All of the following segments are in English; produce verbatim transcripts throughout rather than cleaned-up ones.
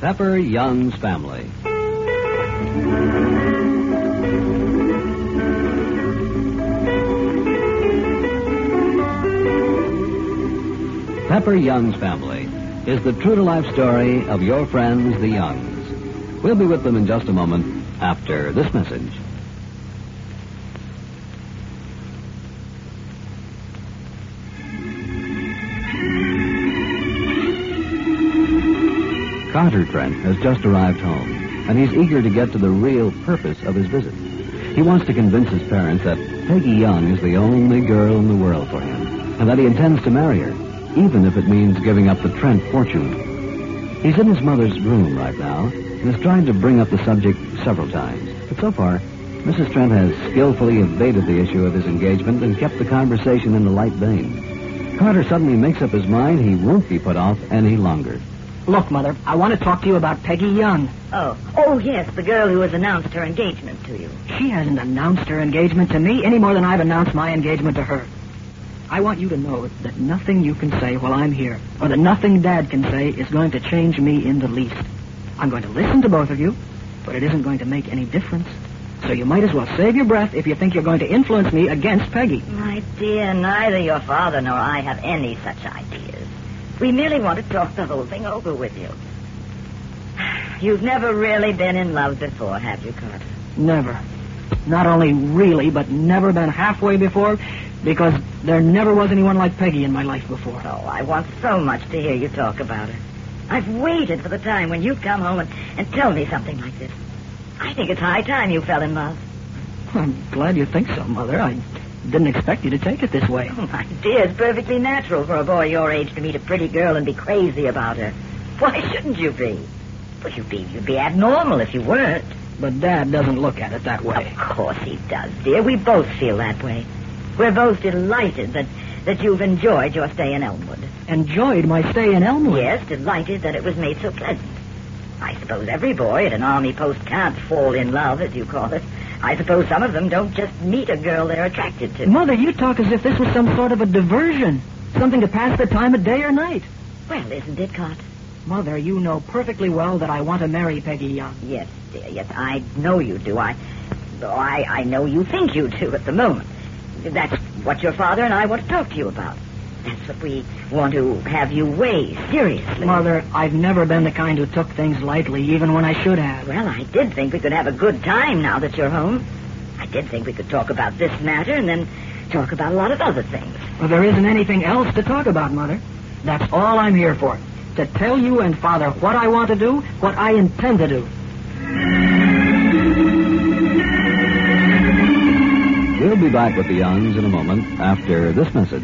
Pepper Young's Family. Pepper Young's Family is the true-to-life story of your friends, the Youngs. We'll be with them in just a moment after this message. Carter Trent has just arrived home, and he's eager to get to the real purpose of his visit. He wants to convince his parents that Peggy Young is the only girl in the world for him, and that he intends to marry her, even if it means giving up the Trent fortune. He's in his mother's room right now, and has tried to bring up the subject several times. But so far, Missus Trent has skillfully evaded the issue of his engagement and kept the conversation in a light vein. Carter suddenly makes up his mind he won't be put off any longer. Look, Mother, I want to talk to you about Peggy Young. Oh, oh yes, the girl who has announced her engagement to you. She hasn't announced her engagement to me any more than I've announced my engagement to her. I want you to know that nothing you can say while I'm here, or that nothing Dad can say, is going to change me in the least. I'm going to listen to both of you, but it isn't going to make any difference. So you might as well save your breath if you think you're going to influence me against Peggy. My dear, neither your father nor I have any such ideas. We merely want to talk the whole thing over with you. You've never really been in love before, have you, Carter? Never. Not only really, but never been halfway before, because there never was anyone like Peggy in my life before. Oh, I want so much to hear you talk about her. I've waited for the time when you come home and, and tell me something like this. I think it's high time you fell in love. I'm glad you think so, Mother. I didn't expect you to take it this way. Oh, my dear, it's perfectly natural for a boy your age to meet a pretty girl and be crazy about her. Why shouldn't you be? Well, you'd be, you'd be abnormal if you weren't. But Dad doesn't look at it that way. Of course he does, dear. We both feel that way. We're both delighted that, that you've enjoyed your stay in Elmwood. Enjoyed my stay in Elmwood? Yes, delighted that it was made so pleasant. I suppose every boy at an army post can't fall in love, as you call it. I suppose some of them don't just meet a girl they're attracted to. Mother, you talk as if this was some sort of a diversion. Something to pass the time of day or night. Well, isn't it, Carter? Mother, you know perfectly well that I want to marry Peggy Young. Yes, dear, yes, I know you do. I, oh, I, I know you think you do at the moment. That's what your father and I want to talk to you about. That's what we want to have you weigh seriously. Mother, I've never been the kind who took things lightly, even when I should have. Well, I did think we could have a good time now that you're home. I did think we could talk about this matter and then talk about a lot of other things. Well, there isn't anything else to talk about, Mother. That's all I'm here for. To tell you and Father what I want to do, what I intend to do. We'll be back with the Youngs in a moment after this message.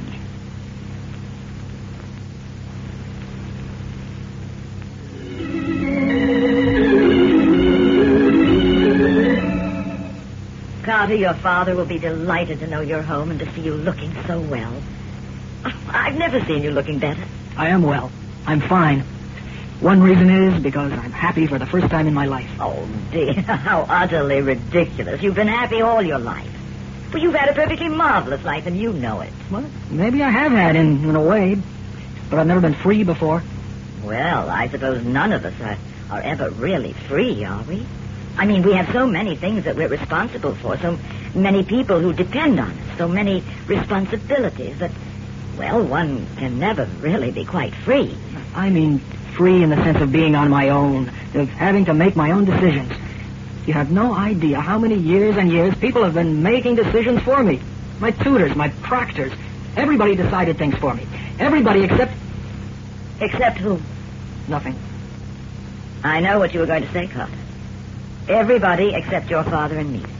Carter, your father will be delighted to know you're home and to see you looking so well. I've never seen you looking better. I am well. I'm fine. One reason is because I'm happy for the first time in my life. Oh, dear, how utterly ridiculous. You've been happy all your life. Well, you've had a perfectly marvelous life, and you know it. Well, maybe I have had in, in a way, but I've never been free before. Well, I suppose none of us are, are ever really free, are we? I mean, we have so many things that we're responsible for, so many people who depend on us, so many responsibilities that, well, one can never really be quite free. I mean free in the sense of being on my own, of having to make my own decisions. You have no idea how many years and years people have been making decisions for me. My tutors, my proctors, everybody decided things for me. Everybody except... Except who? Nothing. I know what you were going to say, Carter. Everybody except your father and me.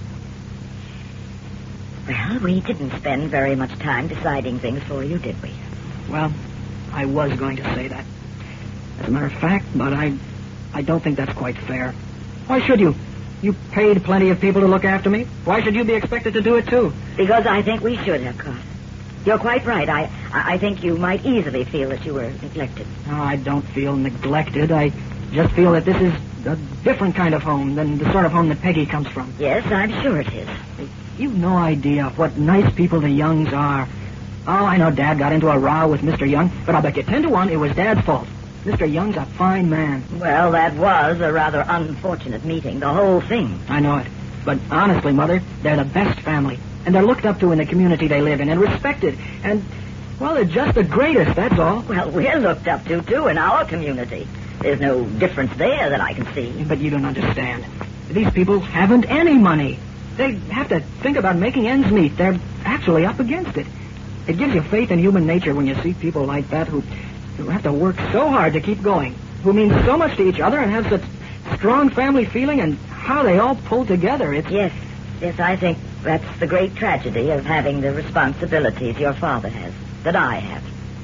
Well, we didn't spend very much time deciding things for you, did we? Well, I was going to say that. As a matter of fact, but I I don't think that's quite fair. Why should you? You paid plenty of people to look after me. Why should you be expected to do it, too? Because I think we should have, Carter. You're quite right. I, I think you might easily feel that you were neglected. No, I don't feel neglected. I just feel that this is a different kind of home than the sort of home that Peggy comes from. Yes, I'm sure it is. You've no idea what nice people the Youngs are. Oh, I know Dad got into a row with Mister Young, but I'll bet you ten to one it was Dad's fault. Mister Young's a fine man. Well, that was a rather unfortunate meeting, the whole thing. I know it. But honestly, Mother, they're the best family. And they're looked up to in the community they live in and respected. And, well, they're just the greatest, that's all. Well, we're looked up to, too, in our community. There's no difference there that I can see. But you don't understand. These people haven't any money. They have to think about making ends meet. They're actually up against it. It gives you faith in human nature when you see people like that who, who have to work so hard to keep going, who mean so much to each other and have such strong family feeling, and how they all pull together. It's... Yes, yes, I think that's the great tragedy of having the responsibilities your father has, that I have.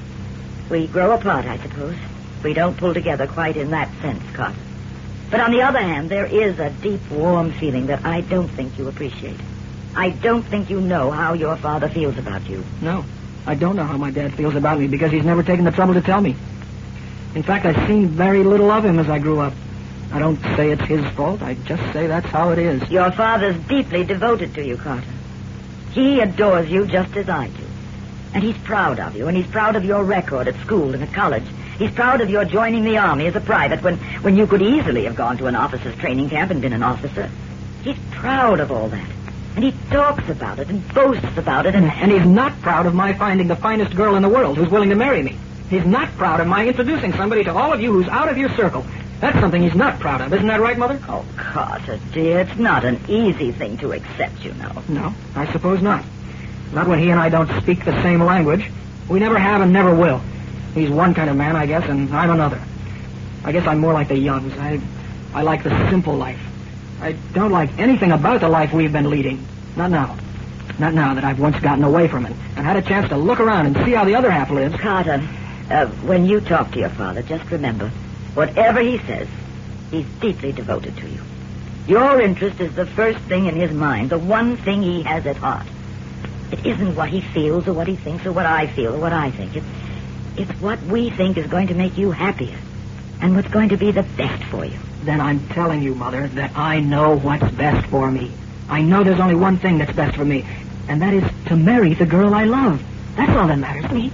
We grow apart, I suppose. We don't pull together quite in that sense, Carter. But on the other hand, there is a deep, warm feeling that I don't think you appreciate. I don't think you know how your father feels about you. No, I don't know how my dad feels about me because he's never taken the trouble to tell me. In fact, I've seen very little of him as I grew up. I don't say it's his fault. I just say that's how it is. Your father's deeply devoted to you, Carter. He adores you just as I do. And he's proud of you, and he's proud of your record at school and at college. He's proud of your joining the Army as a private when, when you could easily have gone to an officer's training camp and been an officer. He's proud of all that. And he talks about it and boasts about it. And, and he's not proud of my finding the finest girl in the world who's willing to marry me. He's not proud of my introducing somebody to all of you who's out of your circle. That's something he's not proud of. Isn't that right, Mother? Oh, Carter, dear, it's not an easy thing to accept, you know. No, I suppose not. Not when he and I don't speak the same language. We never have and never will. He's one kind of man, I guess, and I'm another. I guess I'm more like the Youngs. I, I like the simple life. I don't like anything about the life we've been leading. Not now. Not now that I've once gotten away from it and had a chance to look around and see how the other half lives. Carter, uh, when you talk to your father, just remember, whatever he says, he's deeply devoted to you. Your interest is the first thing in his mind, the one thing he has at heart. It isn't what he feels or what he thinks or what I feel or what I think. It's, it's what we think is going to make you happier and what's going to be the best for you. Then I'm telling you, Mother, that I know what's best for me. I know there's only one thing that's best for me, and that is to marry the girl I love. That's all that matters to me.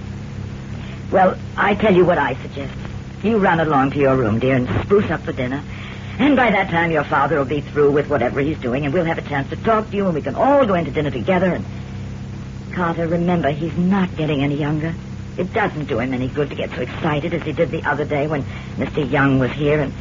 Well, I tell you what I suggest. You run along to your room, dear, and spruce up for dinner. And by that time, your father will be through with whatever he's doing, and we'll have a chance to talk to you, and we can all go into dinner together. And Carter, remember, he's not getting any younger. It doesn't do him any good to get so excited as he did the other day when Mister Young was here. And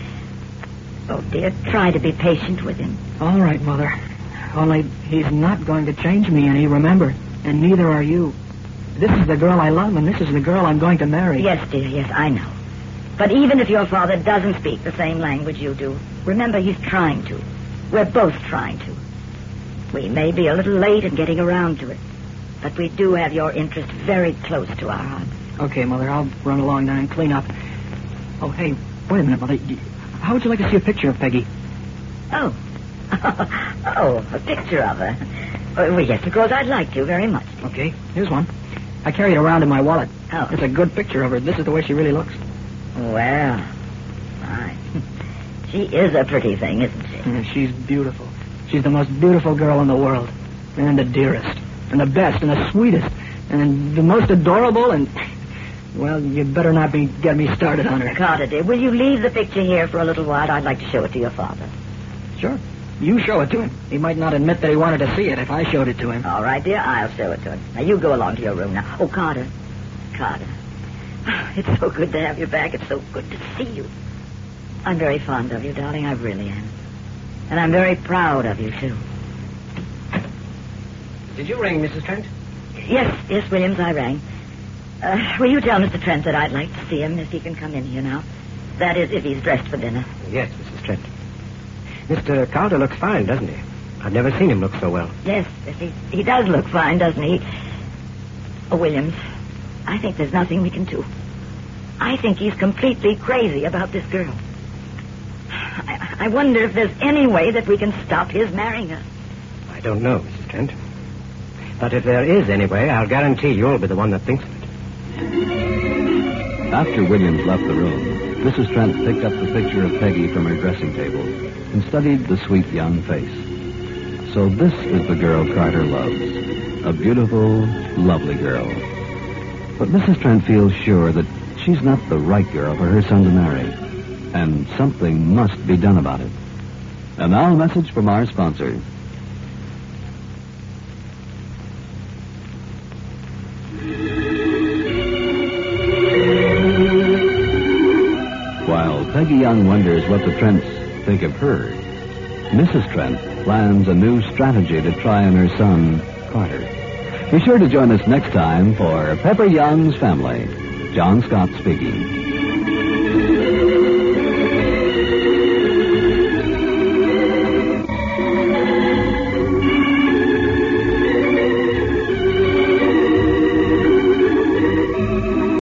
oh, dear, try to be patient with him. All right, Mother. Only he's not going to change me any, remember. And neither are you. This is the girl I love, and this is the girl I'm going to marry. Yes, dear, yes, I know. But even if your father doesn't speak the same language you do, remember he's trying to. We're both trying to. We may be a little late in getting around to it, but we do have your interest very close to our hearts. Okay, Mother, I'll run along now and clean up. Oh, hey, wait a minute, Mother. How would you like to see a picture of Peggy? Oh. Oh, a picture of her. Well, yes, of course, I'd like to very much. Okay, here's one. I carry it around in my wallet. Oh. It's a good picture of her. This is the way she really looks. Well, my. She is a pretty thing, isn't she? Yeah, she's beautiful. She's the most beautiful girl in the world. And the dearest. And the best. And the sweetest. And the most adorable. And, well, you better not be get me started on her. Carter, dear, will you leave the picture here for a little while? I'd like to show it to your father. Sure. You show it to him. He might not admit that he wanted to see it if I showed it to him. All right, dear, I'll show it to him. Now, you go along to your room now. Oh, Carter. Carter. It's so good to have you back. It's so good to see you. I'm very fond of you, darling. I really am. And I'm very proud of you, too. Did you ring, Missus Trent? Yes, yes, Williams, I rang. Uh, will you tell Mister Trent that I'd like to see him if he can come in here now? That is, if he's dressed for dinner. Yes, Missus Trent. Mister Carter looks fine, doesn't he? I've never seen him look so well. Yes, yes, he, he does look fine, doesn't he? Oh, Williams, I think there's nothing we can do. I think he's completely crazy about this girl. I, I wonder if there's any way that we can stop his marrying her. I don't know, Missus Trent. But if there is any way, I'll guarantee you'll be the one that thinks of it. After Williams left the room, Missus Trent picked up the picture of Peggy from her dressing table and studied the sweet young face. So this is the girl Carter loves. A beautiful, lovely girl. But Missus Trent feels sure that she's not the right girl for her son to marry. And something must be done about it. And now a message from our sponsor. While Peggy Young wonders what the Trents think of her, Missus Trent plans a new strategy to try on her son, Carter. Be sure to join us next time for Pepper Young's Family. John Scott speaking.